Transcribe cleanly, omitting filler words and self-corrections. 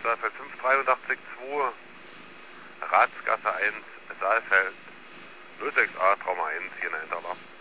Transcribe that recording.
Saalfeld 583 2, Ratsgasse 1, Saalfeld 06A, Trauma 1, hier in der Hinterlauf.